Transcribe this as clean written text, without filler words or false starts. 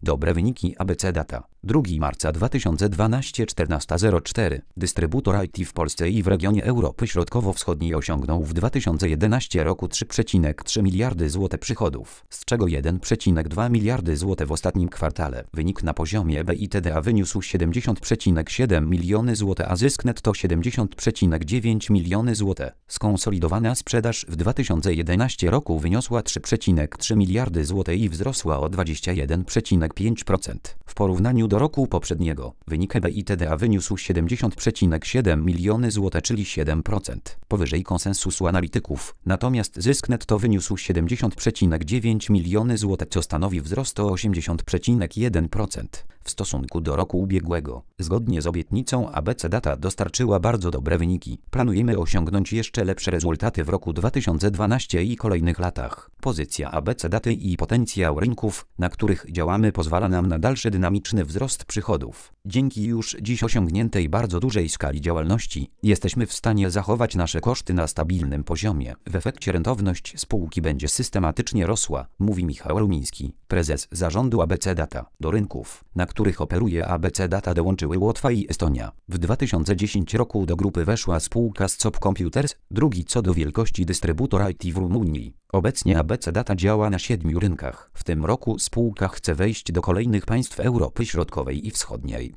Dobre wyniki ABC Data. 2 marca 2012 14:04. Dystrybutor IT w Polsce i w regionie Europy Środkowo-Wschodniej osiągnął w 2011 roku 3,3 miliardy zł przychodów, z czego 1,2 miliardy zł w ostatnim kwartale. Wynik na poziomie EBITDA wyniósł 70,7 miliony zł, a zysk netto 70,9 miliony zł. Skonsolidowana sprzedaż w 2011 roku wyniosła 3,3 miliardy zł i wzrosła o 21,5%. W porównaniu do roku poprzedniego wynik EBITDA wyniósł 70,7 miliony zł, czyli 7% powyżej konsensusu analityków. Natomiast zysk netto wyniósł 70,9 miliony zł, co stanowi wzrost o 80,1% w stosunku do roku ubiegłego. Zgodnie z obietnicą ABC Data dostarczyła bardzo dobre wyniki. Planujemy osiągnąć jeszcze lepsze rezultaty w roku 2012 i kolejnych latach. Pozycja ABC Daty i potencjał rynków, na których działamy, pozwala nam na dalszy dynamiczny wzrost przychodów. Dzięki już dziś osiągniętej bardzo dużej skali działalności jesteśmy w stanie zachować nasze koszty na stabilnym poziomie. W efekcie rentowność spółki będzie systematycznie rosła, mówi Michał Rumiński, prezes zarządu ABC Data. Do rynków, na których operuje ABC Data, dołączyły Łotwa i Estonia. W 2010 roku do grupy weszła spółka Scop Computers, drugi co do wielkości dystrybutor IT w Rumunii. Obecnie ABC Data działa na 7 rynkach. W tym roku spółka chce wejść do kolejnych państw Europy Środkowej i Wschodniej.